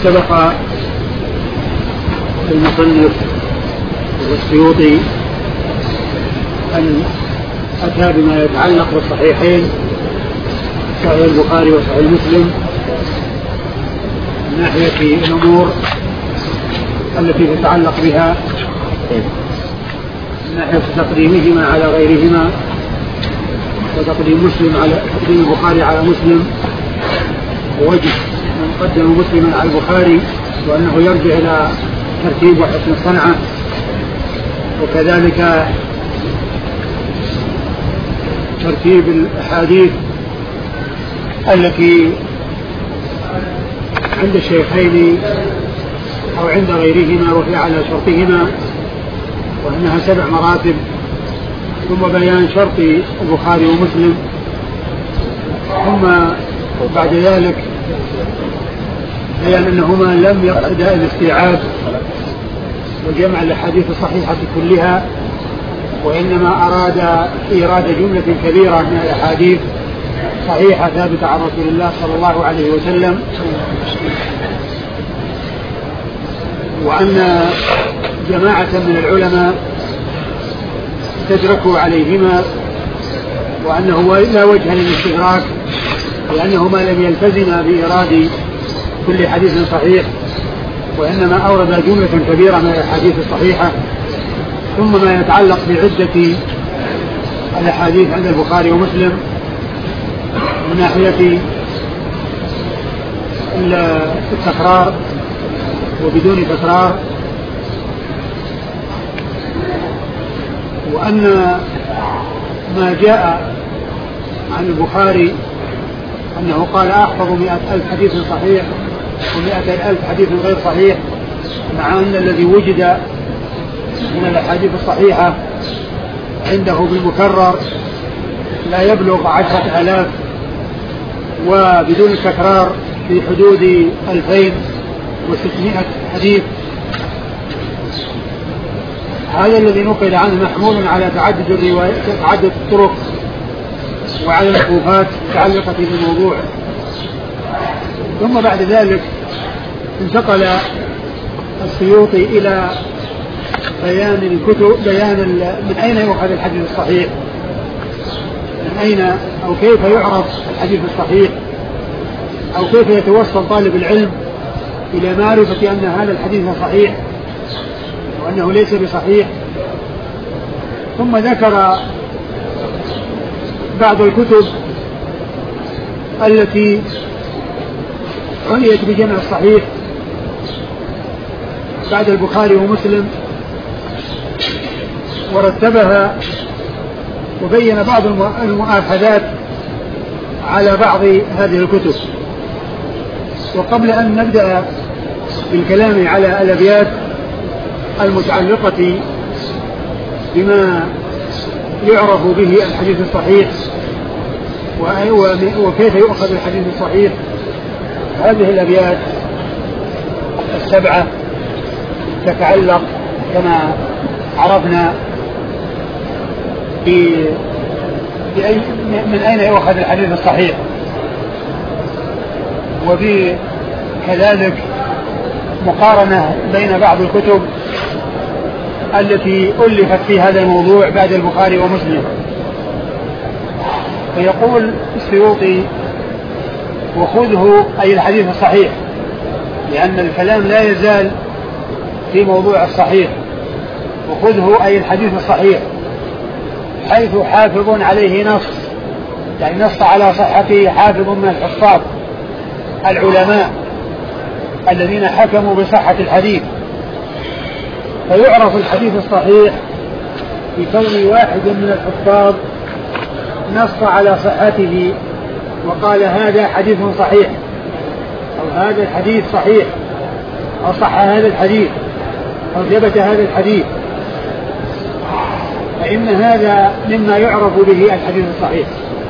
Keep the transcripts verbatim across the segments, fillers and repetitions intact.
سبق المصنف والسيوطي أن أتى بما يتعلق بالصحيحين صحيح البخاري وصحيح مسلم من ناحية الأمور التي تتعلق بها من ناحية تقديمهما على غيرهما وتقديم مسلم على تقديم البخاري على مسلم ووجه من قدم مسلما على البخاري وأنه يرجع إلى ترتيب وحسن الصنعة، وكذلك ترتيب الأحاديث التي عند الشيخين أو عند غيرهما وهي على شرطهما وأنها سبع مراتب، ثم بيان شرط البخاري ومسلم، ثم بعد ذلك بيان أنهما لم يقصدا الاستيعاب وجمع الأحاديث الصحيحة كلها، وإنما أراد إيراد جملة كبيرة من الأحاديث صحيحة ثابتة عن رسول الله صلى الله عليه وسلم، وأن جماعة من العلماء تدركوا عليهما، وأنه لا وجه للاستدراك لأنهما لم يلتزما بإيراد كل حديث صحيح، وإنما أورد جملة كبيرة من الأحاديث الصحيحة. ثم ما يتعلق بعدة الأحاديث عند البخاري ومسلم من ناحية التكرار وبدون تكرار، وأن ما جاء عن البخاري أنه قال أحفظ مئة ألف حديث صحيح ومئة ألف حديث غير صحيح، مع أن الذي وجد من الأحاديث الصحيحة عنده بالمكرر لا يبلغ عشرة آلاف، وبدون التكرار في حدود ألفين وستمائة حديث. هذا الذي نقل عنه محمول على تعدد الروايات تعدد الطرق وعلى الخوفات المتعلقة بالموضوع. ثم بعد ذلك انتقل السيوطي إلى بيان الكتب بيان من أين يؤخذ الحديث الصحيح، من أين أو كيف يعرف الحديث الصحيح، أو كيف يتوصل طالب العلم إلى معرفة أن هذا الحديث صحيح وأنه ليس بصحيح. ثم ذكر بعض الكتب التي عنيت بجمع الصحيح بعد البخاري ومسلم ورتبها وبين بعض المؤاخذات على بعض هذه الكتب. وقبل أن نبدأ بالكلام على الأبيات المتعلقة بما يعرف به الحديث الصحيح وكيف يؤخذ الحديث الصحيح، هذه الأبيات السبعة تتعلق كما عرفنا بأي من أين يؤخذ الحديث الصحيح، وكذلك مقارنة بين بعض الكتب التي ألفت في هذا الموضوع بعد البخاري ومسلم. فيقول السيوطي: وخذه أي الحديث الصحيح، لأن الكلام لا يزال في موضوع الصحيح. وخذه أي الحديث الصحيح حيث حافظ عليه نص، يعني نص على صحته حافظ من الحفاظ العلماء الذين حكموا بصحة الحديث. فيعرف الحديث الصحيح بكون واحد من الحفاظ نص على صحته وقال هذا حديث صحيح، أو هذا الحديث صحيح، أو صح هذا الحديث، أو ثبت هذا الحديث، فإن هذا مما يعرف به الحديث الصحيح،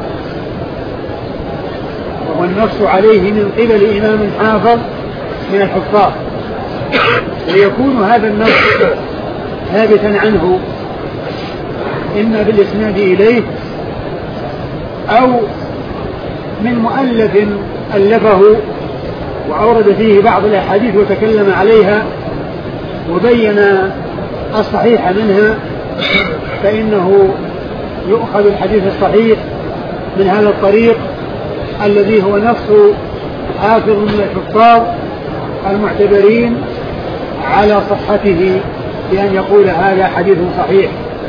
وهو النص عليه من قبل إمام حافظ من الحفاظ، ويكون هذا النص ثابتا عنه إما بالإسناد إليه أو من مؤلف ألفه وأورد فيه بعض الأحاديث وتكلم عليها وبين الصحيح منها، فإنه يؤخذ الحديث الصحيح من هذا الطريق الذي هو نص حافظ من الحفاظ المعتبرين على صحته بأن يقول هذا حديث صحيح.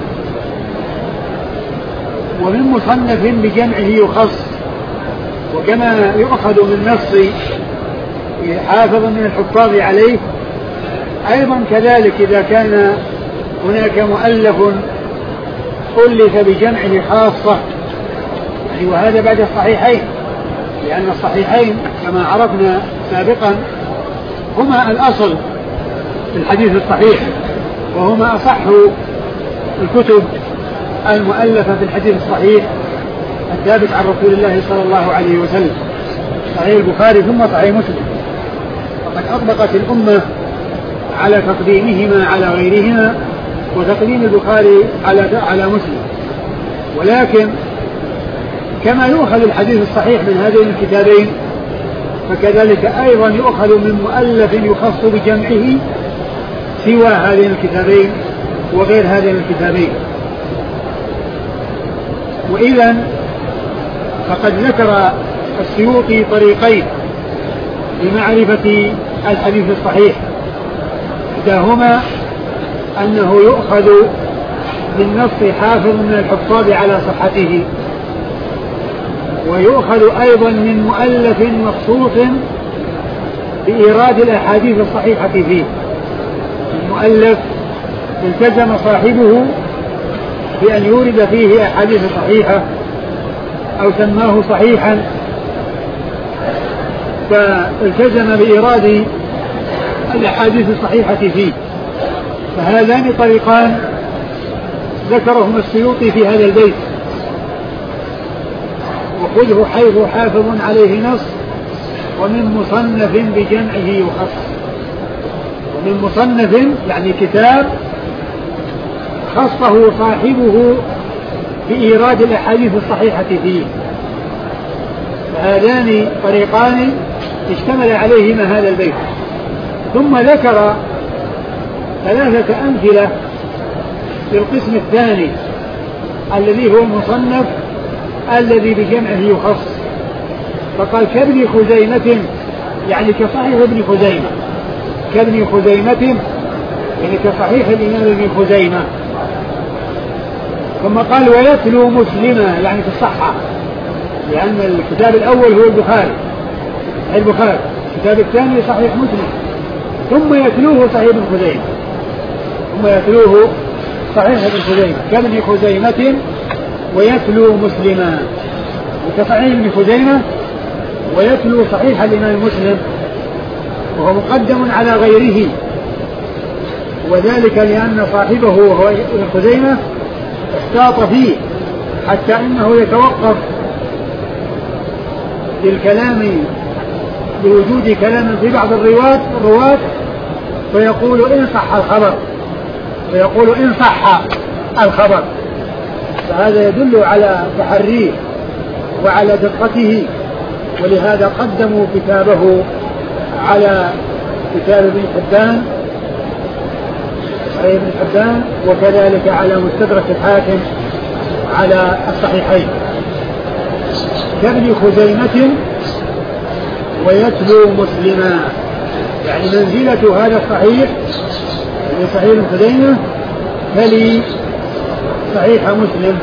ومن مصنف بجمعه يخص، وكما يؤخذ من نص حافظ من الحفاظ عليه أيضا كذلك إذا كان هناك مؤلف ألف بجمعه خاصة، يعني وهذا بعد الصحيحين، لأن الصحيحين كما عرفنا سابقا هما الأصل في الحديث الصحيح، وهما أصح الكتب المؤلفة في الحديث الصحيح الثابت عن رسول الله صلى الله عليه وسلم، صحيح البخاري ثم صحيح مسلم. وقد أطبقت الأمة على تقديمهما على غيرهما، وتقديم البخاري على على مسلم. ولكن كما يؤخذ الحديث الصحيح من هذين الكتابين، فكذلك أيضا يؤخذ من مؤلف يخص بجمعه سوى هذين الكتابين وغير هذين الكتابين. وإذن فقد ذكر السيوطي طريقين لمعرفة الحديث الصحيح، إحداهما أنه يؤخذ من نص حافظ من الحفاظ على صحته، ويؤخذ أيضا من مؤلف مخصوص بإيراد الأحاديث الصحيحة فيه. المؤلف التزم صاحبه بأن يورد فيه أحاديث صحيحة أو سماه صحيحا، فالتزم بإيراد الأحاديث الصحيحة فيه. فهذان طريقان ذكرهما السيوطي في هذا البيت: وخذه حيث حافظ عليه نص، ومن مصنف بجمعه يخص. ومن مصنف يعني كتاب خصه صاحبه بإيراد الأحاديث الصحيحة فيه. فهذان طريقان اشتمل عليهما هذا البيت. ثم ذكر ثلاثة أمثلة للقسم الثاني الذي هو المصنف الذي بجمعه يخص، فقال كابن خزيمة، يعني كصحيح ابن خزيمة، كابن خزيمة يعني كصحيح الإمام ابن خزيمة. ثم قال ويتلو مسلما، يعني في الصحة، لأن الكتاب الأول هو البخاري البخاري الكتاب الثاني صحيح مسلم، ثم يتلوه صحيح ابن خزيمة ثم يتلوه صحيح ابن خزيمة كابن خزيمة ويتلو مسلما، وكصحيح ابن خزيمة ويتلو صحيح الإمام مسلم، وهو مقدم على غيره، وذلك لأن صاحبه وهو ابن خزيمة احتاط فيه حتى إنه يتوقف للكلام لوجود كلام في بعض الرواة الرواة فيقول إن صح الخبر فيقول إن صح الخبر فهذا يدل على تحريه وعلى دقته، ولهذا قدموا كتابه على كتاب ابن حبان صحيح ابن حبان، وكذلك على مستدرك الحاكم على الصحيحين. كابن خزيمة ويتلو مسلما، يعني منزلة هذا الصحيح يعني صحيح ابن خزيمة تلي صحيح مسلم.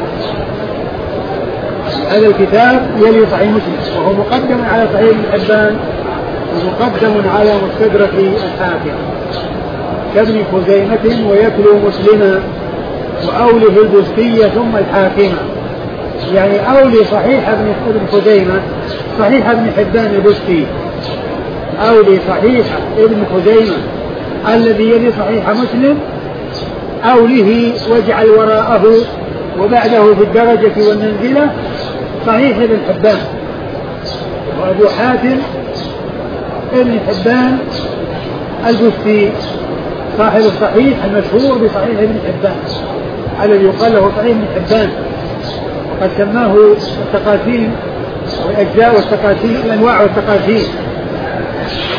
هذا الكتاب يلي صحيح مسلم، وهو مقدم على صحيح ابن حبان ومقدم على مستدرك الحاكم. كابن خزيمة ويتلو مسلما، وأوله البستية ثم الحاكمة، يعني أولي صحيح ابن خزيمة صحيح ابن حبان البستي، أولي صحيح ابن خزيمة الذي يلي صحيح مسلم، أوله واجعل وراءه وبعده في الدرجة والمنزلة صحيح ابن حبان. وأبو حاتم ابن حبان البستي صاحب الصحيح المشهور بصحيح ابن حبان الذي يقال له صحيح ابن حبان، وقد سماه التقاسيم والأجزاء والتقاسيم الأنواع والتقاسيم،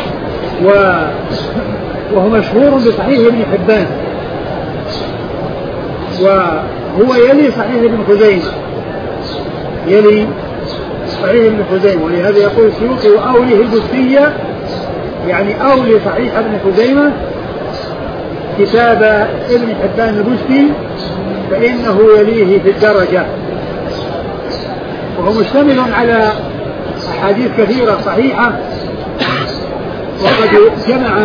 وهو مشهور بصحيح ابن حبان، وهو يلي صحيح ابن خزيمة، يلي صحيح ابن خزيمة، ولهذا يقول السيوطي وأوله البستية، يعني أولي صحيح ابن خزيمة كتاب ابن حبان البستي فإنه يليه في الدرجة. وهو مشتمل على أحاديث كثيرة صحيحة، وقد جمع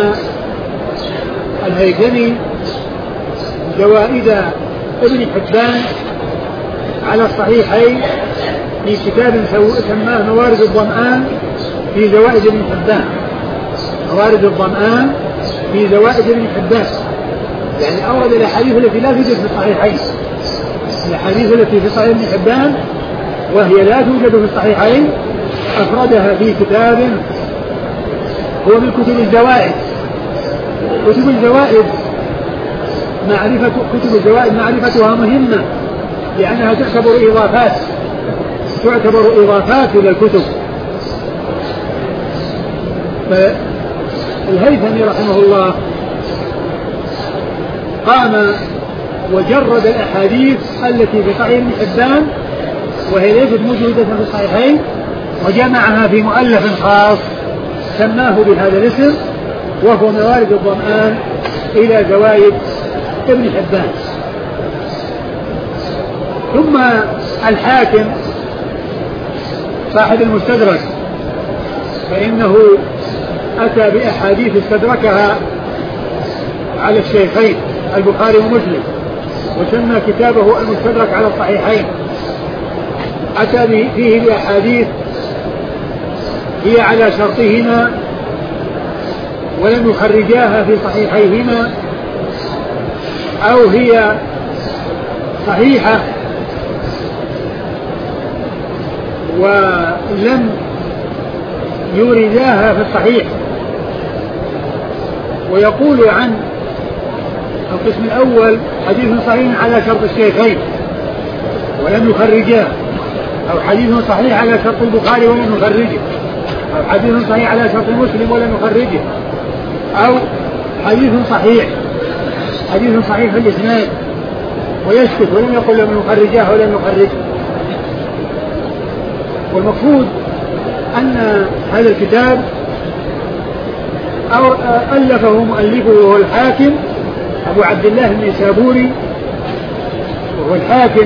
الهيثمي زوائد ابن حبان على الصحيحين في كتاب سماه موارد الظمآن في زوائد ابن حبان، موارد الظمآن في زوائد ابن حبان، يعني أورد الأحاديث التي لا توجد في الصحيحين، الأحاديث التي في صحيح ابن حبان وهي لا توجد في الصحيحين أفردها في كتاب هو من كتب الزوائد. كتب الزوائد معرفة كتب الزوائد معرفتها مهمة، لأنها تعتبر إضافات تعتبر إضافات إلى الكتب. فالهيثمي رحمه الله قام وجرد الأحاديث التي في صحيح ابن حبان وهي ليست موجودة في الصحيحين، وجمعها في مؤلف خاص سماه بهذا الاسم، وهو موارد الظمآن إلى زوائد ابن حبان. ثم الحاكم صاحب المستدرك فإنه أتى بأحاديث استدركها على الشيخين البخاري ومسلم، وسمى كتابه المستدرك على الصحيحين. أتى فيه بأحاديث هي على شرطهما ولم يخرجاها في صحيحيهما، أو هي صحيحة ولم يورداها في الصحيح. ويقول عن القسم الأول حديث صحيح على شرط الشيخين ولم يخرجاه، أو حديث صحيح على شرط البخاري ولم يخرجه، أو حديث صحيح على شرط مسلم ولم يخرجه، أو حديث صحيح حديث صحيح في الإسناد ويسكت ولم يقل لم يخرجاه ولم يخرجه. والمقصود أن هذا الكتاب ألفه مؤلفه وهو الحاكم أبو عبد الله النيسابوري، وهو الحاكم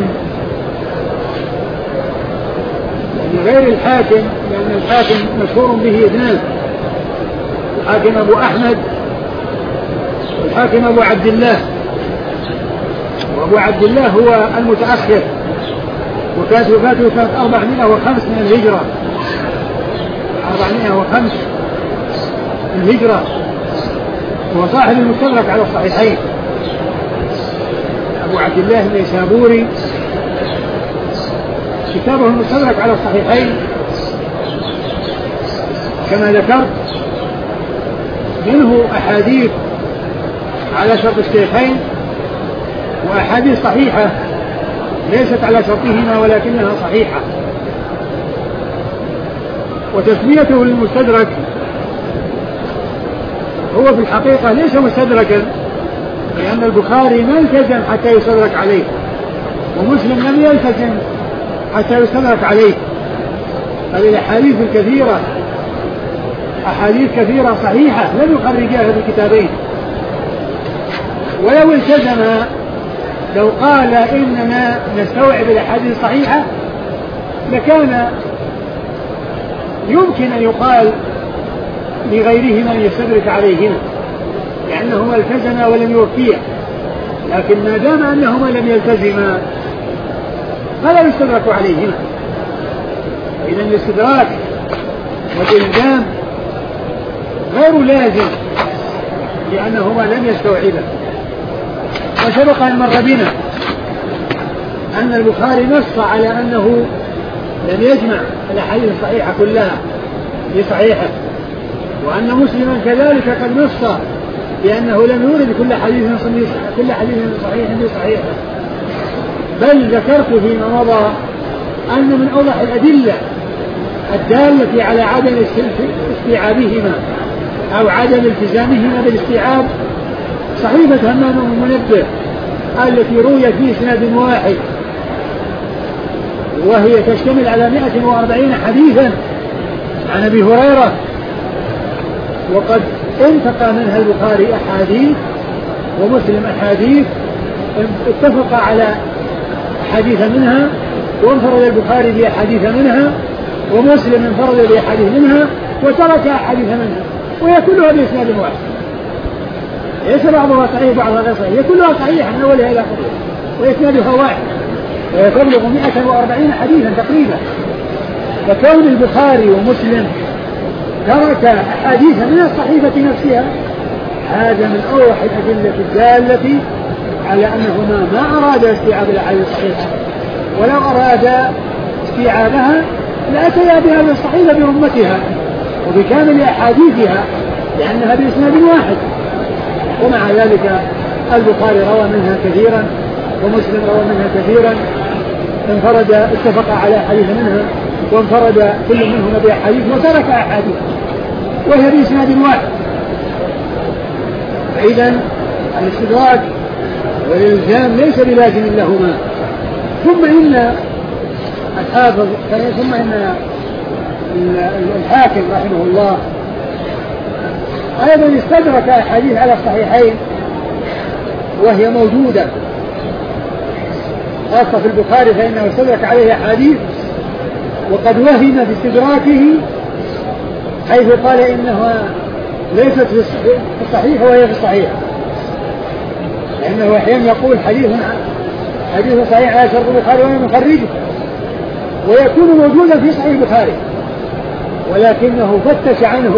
من غير الحاكم، لأن الحاكم مشهور به اثنان، الحاكم أبو أحمد والحاكم أبو عبد الله. وأبو عبد الله هو المتأخر، وكانت وفاته سنة أربعمائة وخمسة من الهجرة، أربعمائة وخمسة من الهجرة، وهو صاحب المستدرك على الصحيحين أبو عبد الله النيسابوري. كتابه المستدرك على الصحيحين كما ذكرت منه أحاديث على شرط الشيخين وأحاديث صحيحة ليست على شرطهما ولكنها صحيحة. وتسميته للمستدرك هو في الحقيقة ليس مستدركا، لأن البخاري ما التزم حتى يستدرك عليه، ومسلم لم يلتزم حتى يستدرك عليه. هذه الأحاديث الكثيرة أحاديث كثيرة صحيحة لم يخرجاها في الكتابين، ولو التزم لو قال إننا نستوعب الأحاديث الصحيحة لكان يمكن أن يقال لغيرهما أن يستدرك عليهما، لأنهما التزما ولم يوفيا. لكن ما دام أنهما لم يلتزما فلا يستدرك عليهما. إذن الاستدراك والإلزام غير لازم لأنهما لم يستوعبا. وسبق أن مر بنا أن البخاري نص على أنه لم يجمع الأحاديث الصحيحة كلها في صحيحه، وأن مسلما كذلك قد نص بأنه لم يورد كل حديث كل حديث صحيح في صحيحه. بل ذكرت فيما مضى أن من أوضح الأدلة الدالة على عدم استيعابهما أو عدم التزامهما بالاستيعاب صحيفة همام بن منبه التي رويت في إسناد واحد وهي تشتمل على مئة وأربعين حديثا عن أبي هريرة، وقد انتقى منها البخاري أحاديث ومسلم أحاديث، اتفق على حديث منها وانفرد البخاري بأحاديث منها ومسلم انفرد بأحاديث منها وترك أحاديث منها، وهي كلها بإسناد واحد، ليس بعضها صحيح بعضها غير صحيح، هي كلها صحيحة من أولها إلى آخرها وإسنادها واحد، وهي تبلغ مئة وأربعين حديثا تقريبا. فكون البخاري ومسلم ترك أحاديث من الصحيفة نفسها هذا من أوضح الأدلة الدالة على أنهما ما أراد استيعاب الأحاديث الصحيحة، ولو أراد استيعابها لأتيا بها الصحيفة برمتها وبكامل أحاديثها لأنها بإسناد واحد. ومع ذلك البخاري روى منها كثيرا ومسلم روى منها كثيرا، انفرد اتفق على حديث منها وانفرد كل منهما بأحاديث وترك أحاديث وهي بإسناد واحد. فإذا الاستدراك والإلزام ليس بلازم لهما. ثم إن الحافظ ثم إن الحاكم رحمه الله أيضا استدرك أحاديث على الصحيحين وهي موجودة خاصة في البخاري، فإنه استدرك عليه أحاديث وقد وهم في استدراكه حيث قال إنها ليست في الصحيح وهي في الصحيح، لأنه أحيانا يقول حديث حديث صحيح على شرط البخاري وأنا مخرجه ويكون موجودا في صحيح البخاري، ولكنه فتش عنه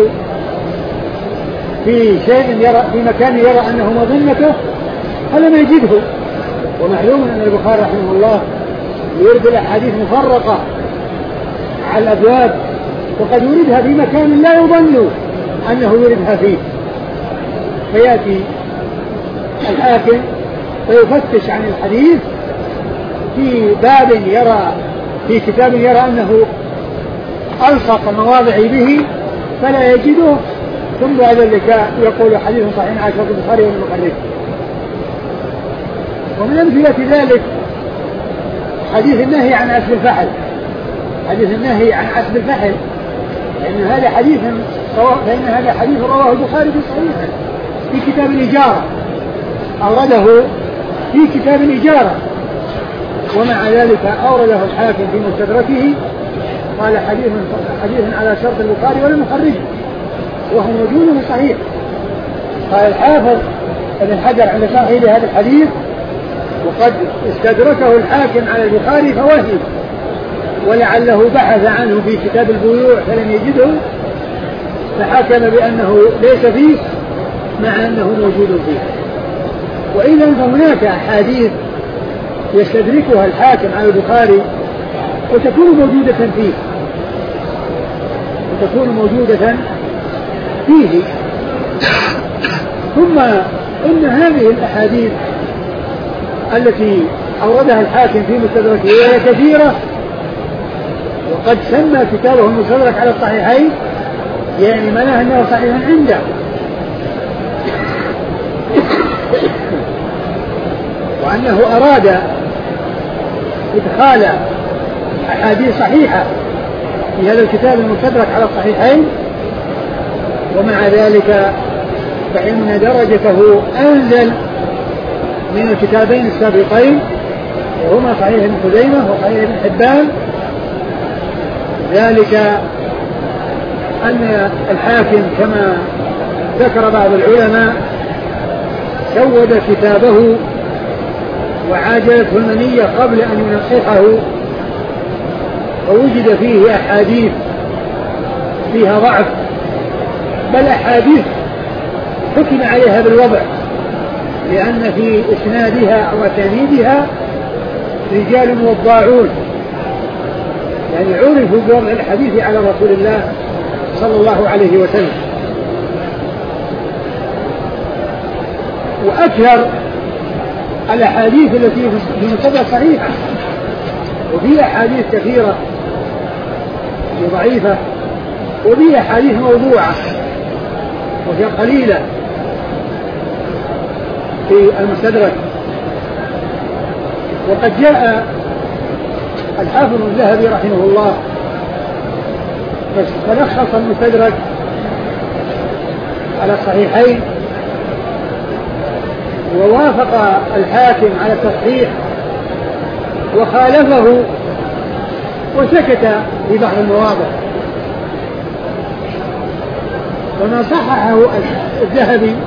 في شيء يرى في مكان يرى أنه مظنته فلم يجده. ومعلوم أن البخاري رحمه الله يرد الأحاديث مفرقة على الأبواب وقد يردها في مكان لا يظن أنه يردها فيه، فيأتي الحاكم فيفتش عن الحديث في باب يرى في كتاب يرى أنه ألصق مواضع به فلا يجده، ثم بعد ذلك يقول حديث صحيح على شرط البخاري والمخرج. ومن أمثلة ذلك حديث النهي عن عسب الفحل، حديث النهي عن عسب الفحل لأن هذا حديث فإن هذا حديث رواه البخاري في صحيحه في كتاب الإجارة، أورده في كتاب الإجارة، ومع ذلك أورده الحاكم في مستدركه قال حديث حديث على شرط البخاري والمخرج وهو موجود في الصحيح. قال الحافظ ابن حجر عند شرحه لهذا الحديث وقد استدركه الحاكم على البخاري فوهم ولعله بحث عنه في كتاب البيوع فلم يجده فحكم بأنه ليس فيه مع أنه موجود فيه. وإذا فهناك أحاديث يستدركها الحاكم على البخاري وتكون موجودة فيه وتكون موجودة فيه ثم إن هذه الأحاديث التي أوردها الحاكم في مستدركه وهي كثيرة وقد سمى كتابه المستدرك على الصحيحين يعني معناه أنه صحيح عنده، وأنه أراد إدخال أحاديث صحيحة في هذا الكتاب المستدرك على الصحيحين، ومع ذلك فإن درجته أنزل من الكتابين السابقين وهما صحيح ابن خزيمة وصحيح ابن حبان، ذلك أن الحاكم كما ذكر بعض العلماء سود كتابه وعاجلته المنية قبل أن ينصحه فوجد فيه أحاديث فيها ضعف، بل أحاديث حكم عليها بالوضع لأن في إسنادها أو أسانيدها رجال وضاعون يعني عرفوا بوضع الحديث على رسول الله صلى الله عليه وسلم. وأكثر الأحاديث التي في مستدرك صحيحة وفي أحاديث كثيرة ضعيفة وفي أحاديث موضوعة، وهي قليلة في المستدرك. وقد جاء الحافظ الذهبي رحمه الله فلخص المستدرك على الصحيحين ووافق الحاكم على التصحيح وخالفه وسكت في بعض المواضع. وما صححه الذهبي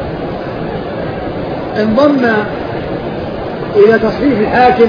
انضم إلى تصحيح الحاكم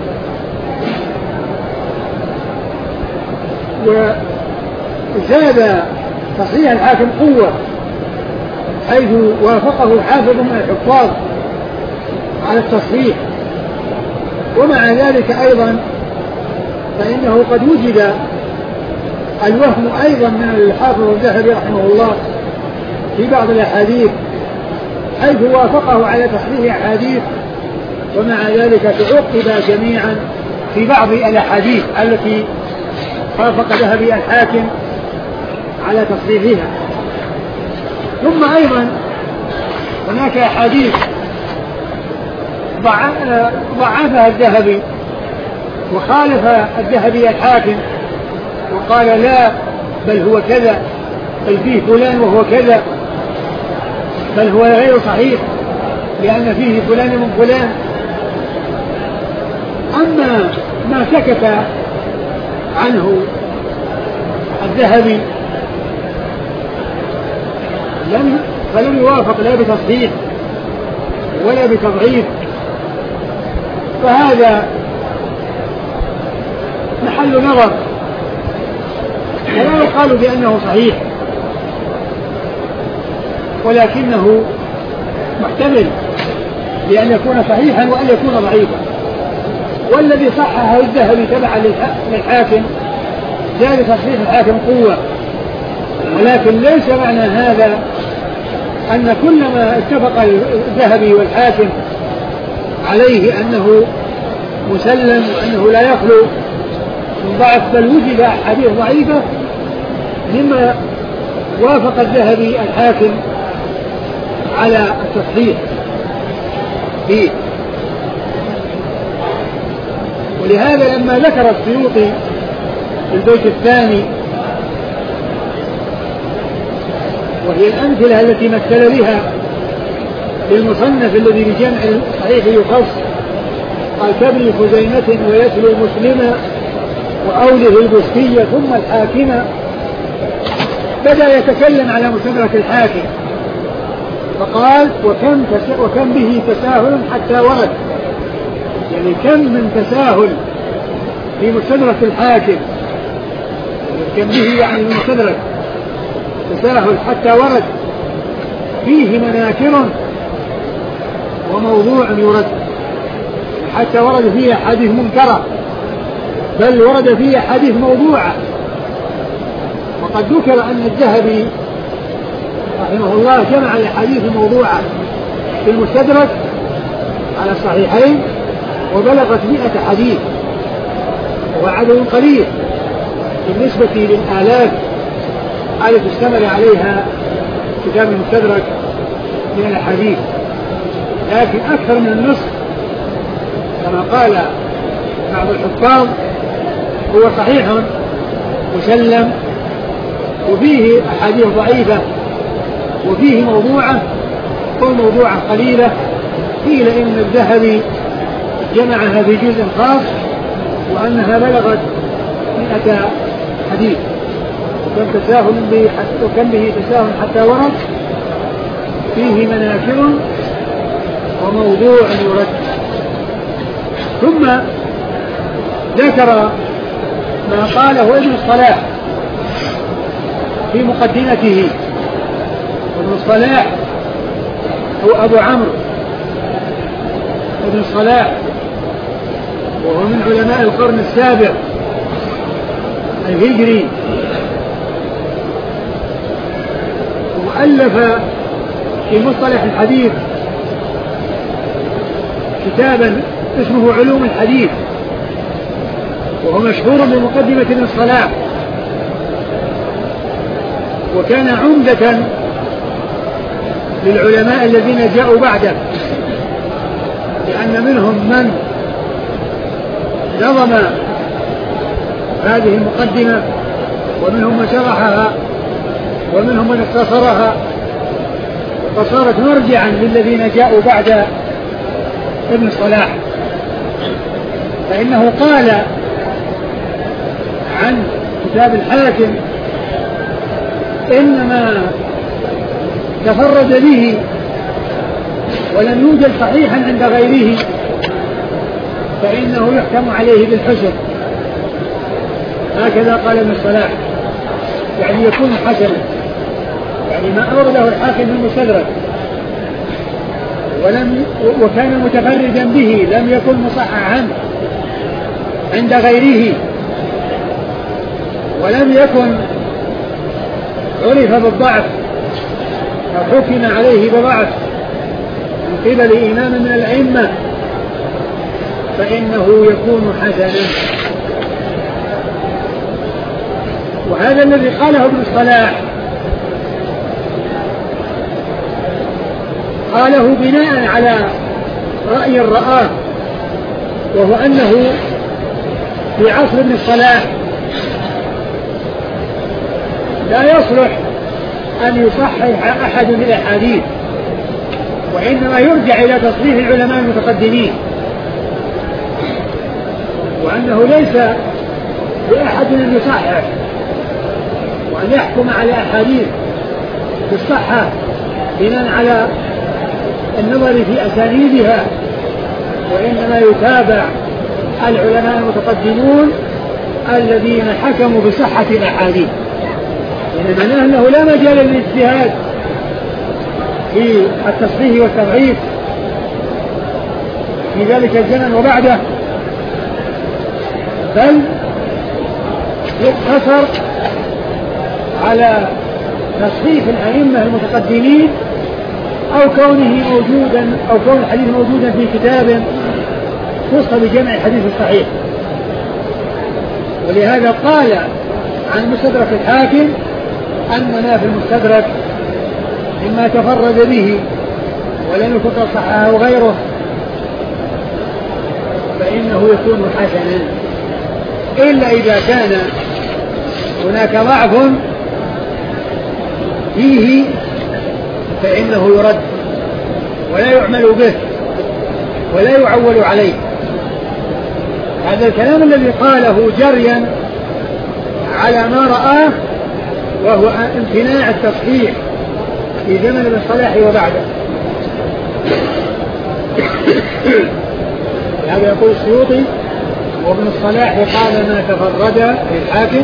وزاد تصحيح الحاكم قوة حيث وافقه حافظ من الحفاظ على التصحيح. ومع ذلك أيضا فإنه قد وجد الوهم أيضا من الحافظ الذهبي رحمه الله في بعض الأحاديث حيث وافقه على تصحيح أحاديث ومع ذلك تعقب جميعا في بعض الأحاديث التي وافق ذهبي الحاكم على تصحيحها. ثم أيضا هناك أحاديث ضعفها الذهبي وخالف الذهبي الحاكم وقال لا بل هو كذا بل فيه فلان وهو كذا بل هو غير صحيح لأن فيه فلان من فلان. أما ما سكت عنه الذهبي لم فلم يوافق لا بتصحيح ولا بتضعيف فهذا محل نظر ولا يقال بأنه صحيح ولكنه محتمل لأن يكون صحيحا وأن يكون ضعيفا. والذي صححه الذهبي تبعا للحاكم زاد تصحيح الحاكم قوة ولكن ليس معنى هذا أن كل ما اتفق الذهبي والحاكم عليه أنه مسلم وأنه لا يخلو من ضعف بل وجد أحاديث ضعيفة مما وافق الذهبي الحاكم على التصحيح فيه. ولهذا لما ذكر السيوطي في البيت الثاني وهي الأمثلة التي مثل بها للمصنف الذي بجمع الصحيح يخص قال كابن خزيمة ويتلو مسلما وأوله البستية ثم الحاكمة بدأ يتكلم على مستدرك الحاكم فقال وكم, وكم به تساهل حتى ورد يعني كم من تساهل في مستدرك الحاكم كم به يعني المستدرك تساهل حتى ورد فيه مناكر وموضوع يرد حتى ورد فيه حديث منكرة بل ورد فيه حديث موضوعة. وقد ذكر أن الذهبي رحمه الله جمع الحديث الموضوعة في المستدرك على الصحيحين وبلغت مئة حديث وهو عدد قليل بالنسبة للآلاف التي اشتمل عليها كتاب المستدرك من الحديث لكن أكثر من النصف كما قال بعض الحفاظ هو صحيح مسلم وفيه أحاديث ضعيفة وفيه موضوعة والموضوعة قليلة. قيل إن الذهبي جمعها في جزء خاص وأنها بلغت مئة حديث وكم تساهل به وكم به تساهل حتى ورد فيه مناكر وموضوع يرد. ثم ذكر ما قاله ابن الصلاح في مقدمته. ابن الصلاح هو أبو عمرو ابن الصلاح وهو من علماء القرن السابع الهجري وألف في مصطلح الحديث كتابا اسمه علوم الحديث وهو مشهور بمقدمة ابن الصلاح وكان عمدة للعلماء الذين جاءوا بعده، لأن منهم من نظم هذه المقدمة، ومنهم من شرحها، ومنهم من اختصرها، فصارت مرجعا للذين جاءوا بعد ابن الصلاح. فإنه قال عن كتاب الحاكم إنما تفرد به ولم يوجد صحيحا عند غيره فإنه يحكم عليه بالحسن. هكذا قال ابن الصلاح، يعني يكون حسنا، يعني ما أورده الحاكم في المستدرك ولم وكان متفردا به لم يكن مصححا عند غيره، ولم يكن عرف بالضعف أو حكم عليه بضعف من قبل إمام من الأئمة، فإنه يكون حسنا. وهذا الذي قاله ابن الصلاح قاله بناء على رأي رآه، وهو أنه في عصر ابن الصلاح لا يصلح أن يصحح أحد من الأحاديث، وإنما يرجع إلى تصحيح العلماء المتقدمين، وأنه ليس لأحد أن يصحح وأن يحكم على أحاديث بالصحة بناء على النظر في أسانيدها، وإنما يتابع العلماء المتقدمون الذين حكموا بصحة الأحاديث، يعني معناه أنه لا مجال للاجتهاد في التصحيح والتضعيف في ذلك الزمن وبعده، بل يقتصر على تصحيح الأئمة المتقدمين أو كونه موجودا أو كون الحديث موجودا في كتاب خص بجمع الحديث الصحيح. ولهذا قال عن مستدرك الحاكم أننا في المستدرك مما تفرد به ولم يكن صححه غيره فإنه يكون حسنا، إلا إذا كان هناك ضعف فيه فإنه يرد ولا يعمل به ولا يعول عليه. هذا الكلام الذي قاله جريا على ما رآه وهو امتناع التصحيح في زمن ابن الصلاح وبعده. هذا يقول السيوطي وابن الصلاح قال ما تفرد للحاكم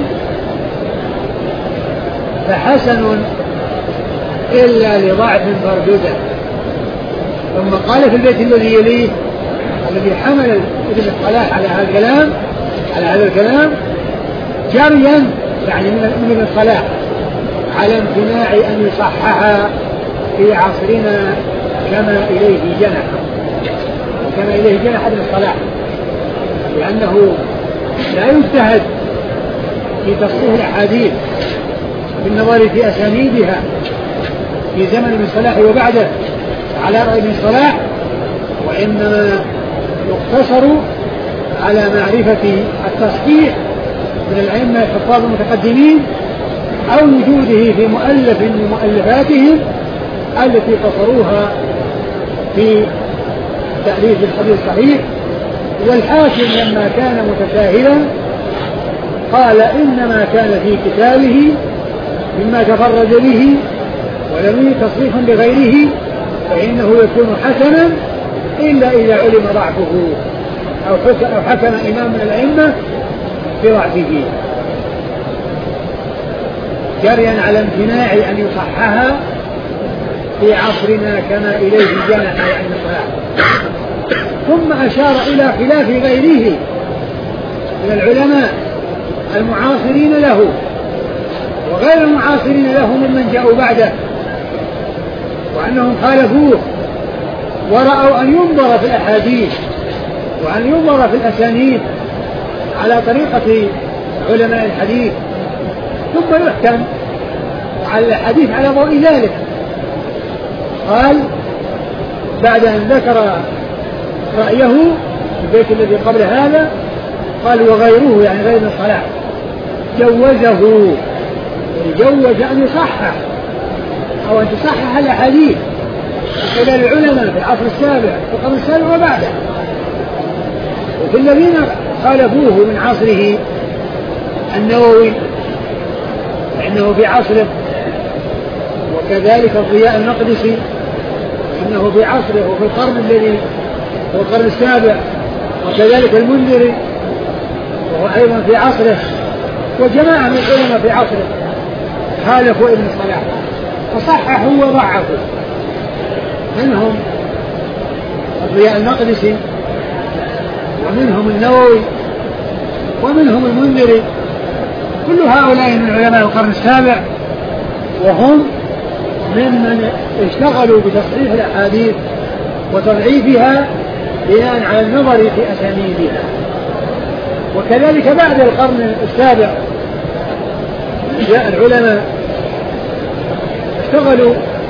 فحسن إلا لضعف فردده. ثم قال في البيت الذي يليه الذي حمل ابن الصلاح على هذا الكلام على هذا الكلام جريا يعني من ابن الصلاح على امتناع أن يصحح في عصرنا كما إليه جنح كما إليه جنح ابن الصلاح، لأنه لا يجتهد في تصحيح الأحاديث بالنظر في أسانيدها في زمن ابن الصلاح وبعده على رأي ابن الصلاح، وإنما يقتصر على معرفة التصحيح من الأئمة الحفاظ المتقدمين أو وجوده في مؤلف من مؤلفاتهم التي قصروها في تأليف الحديث الصحيح. والحاكم لما كان متساهلا قال إنما كان في كتابه مما تفرد به ولم يكن تصريح لغيره فإنه يكون حسنا إلا إذا علم ضعفه أو حكم إمام من الأئمة بضعفه جريا على امتناع أن يصحها في عصرنا كما إليه جنح يعني الصلاح. ثم أشار إلى خلاف غيره من العلماء المعاصرين له وغير المعاصرين له ممن جاءوا بعده، وأنهم خالفوه ورأوا أن ينظر في الأحاديث وأن ينظر في الأسانيد على طريقة علماء الحديث ثم يحكم على الحديث على ضوء ذلك. قال بعد أن ذكر رأيه في البيت الذي قبل هذا قال وغيره يعني غير ابن الصلاح جوزه، جوز أن يصحح أو أن تصحح الأحاديث إلى العلماء في العصر السابع في القرن السابع وبعده، وفي الذين خالفوه من عصره النووي فإنه في عصره، وكذلك الضياء المقدسي إنه في عصره وفي القرن الذي هو القرن السابع، وكذلك المنذري وهو أيضا في عصره، وجماعة من العلماء في عصره خالفوا ابن الصلاح فصححوا وضعفوا، منهم الضياء المقدسي ومنهم النووي ومنهم المنذري، كل هؤلاء من علماء القرن السابع، وهم ممن اشتغلوا بتصحيح الأحاديث وتضعيفها بناء على النظر في أسانيدها. وكذلك بعد القرن السابع جاء العلماء اشتغلوا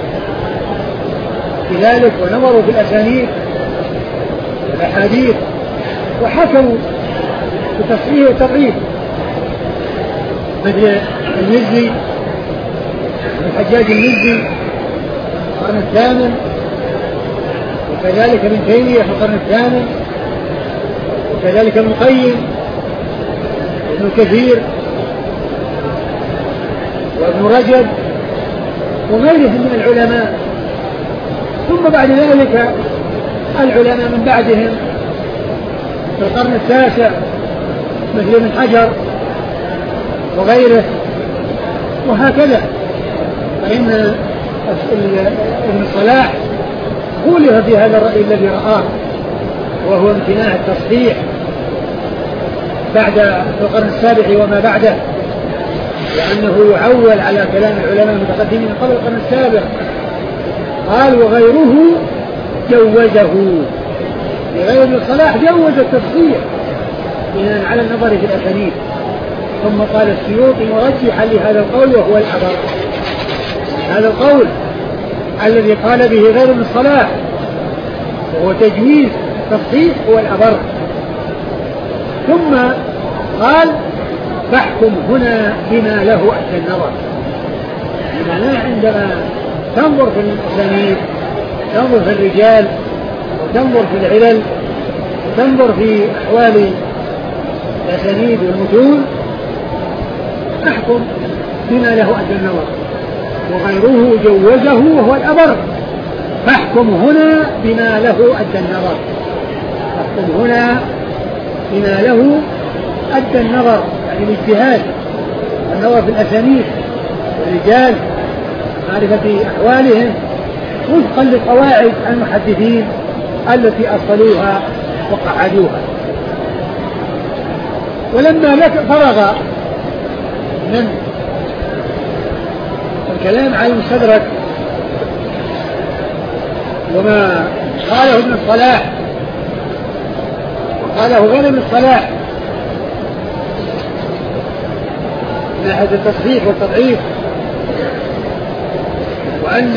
في ذلك ونظروا في الأسانيد والأحاديث وحكموا بتصحيح وتضعيف، مثل المزي الحجاج المزي في القرن الثامن، وكذلك ابن تيمية في القرن الثامن، وكذلك ابن القيم وابن كثير وابن رجب وغيرهم من العلماء. ثم بعد ذلك العلماء من بعدهم في القرن التاسع مثل ابن حجر وغيره، وهكذا. فإن ابن الصلاح خولف في هذا الرأي الذي رآه وهو امتناع التصحيح بعد القرن السابع وما بعده، لأنه يعول على كلام العلماء المتقدمين قبل القرن السابع. قال وغيره جوزه، لغير ابن الصلاح جوز التصحيح بناء على النظر في الأسانيد. ثم قال السيوطي مرجحا لهذا القول وهو الأبر، هذا القول الذي قال به غير ابن الصلاح وهو تجويز تصحيح هو الأبر. ثم قال فاحكم هنا بما له أدنى النظر، بمعنى عندما تنظر في الأسانيد تنظر في الرجال وتنظر في العلل وتنظر في أحوال الأسانيد والمتون احكم بما له أدنى النظر، وغيره جوزه وهو الأبر. فاحكم هنا بما له أدنى النظر، فاحكم هنا بما له أدنى النظر يعني الاجتهاد والنظر في الأسانيد والرجال معرفة أحوالهم وفقا لقواعد المحدثين التي أصلوها وقعدوها. ولما فرغ من الكلام عن المستدرك وما قاله ابن الصلاح وقاله غير ابن الصلاح من ناحية التصحيح والتضعيف، وأن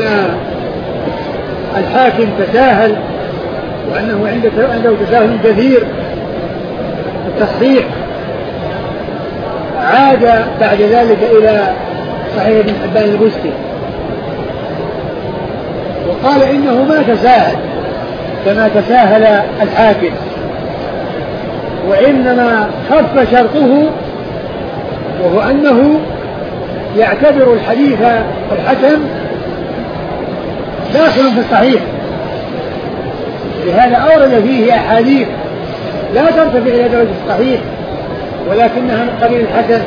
الحاكم تساهل وأنه عنده تساهل كثير في التصحيح، عاد بعد ذلك إلى صحيح ابن حبان البستي وقال إنه ما تساهل كما تساهل الحاكم، وإنما خف شرطه وهو أنه يعتبر الحديث الحسن داخل في الصحيح، لهذا أورد فيه أحاديث لا ترتفع إلى درجة الصحيح ولكنها من قبيل الحسن،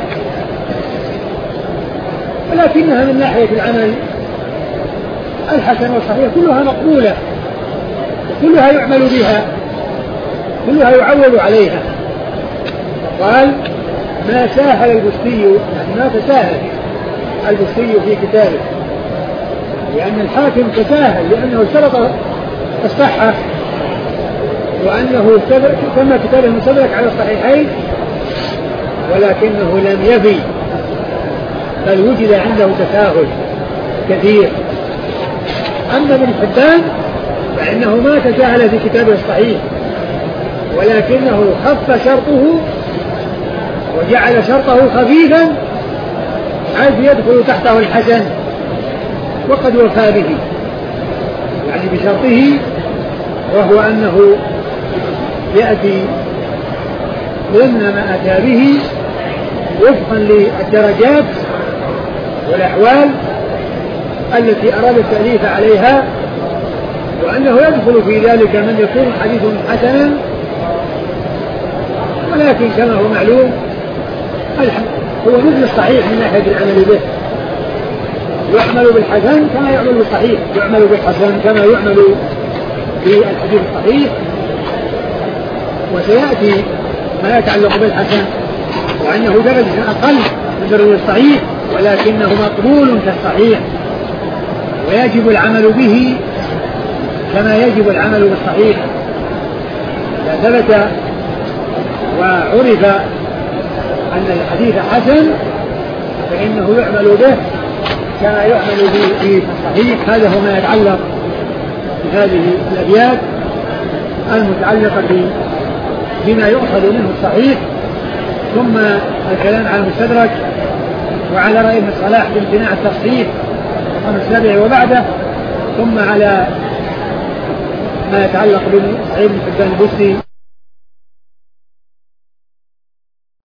ولكنها من ناحية العمل الحسن والصحيح كلها مقبولة وكلها يعمل بها كلها يعول عليها. قال ما ساهل البستي يعني ما تساهل البستي في كتابه، لأن الحاكم تساهل لأنه اشترط الصحة وأنه تم كتابه المستدرك على الصحيحين، ولكنه لم يفي بل وجد عنده تساهل كثير أما ابن حبان فإنه ما تساهل في كتابه الصحيح، ولكنه خف شرطه وجعل شرطه خفيفا حيث يدخل تحته الحسن، وقد وفى به يعني بشرطه، وهو أنه يأتي ضمن ما أتى به وفقا للدرجات والأحوال التي أراد التأليف عليها، وأنه يدخل في ذلك من يكون حديث حسنا، ولكن كما هو معلوم هو مثل الصحيح من ناحية العمل به، يعمل بالحسن كما يعمل بالصحيح، يعمل بالحسن كما يعمل بالحديث الصحيح. وسيأتي ما يتعلق بالحسن وأنه درجة أقل من درجة الصحيح، ولكنه مقبول كالصحيح ويجب العمل به كما يجب العمل بالصحيح. إذا ثبت وعرف أن الحديث حسن فإنه يعمل به كما يعمل به في الصحيح. هذا هو ما يتعلق بهذه الأبيات المتعلقة بما يؤخذ منه الصحيح، ثم الكلام على المستدرك وعلى رأي ابن صلاح بامتناع التصحيح الرقم السابع وبعده، ثم على ما يتعلق بصحيح ابن حبان البستي.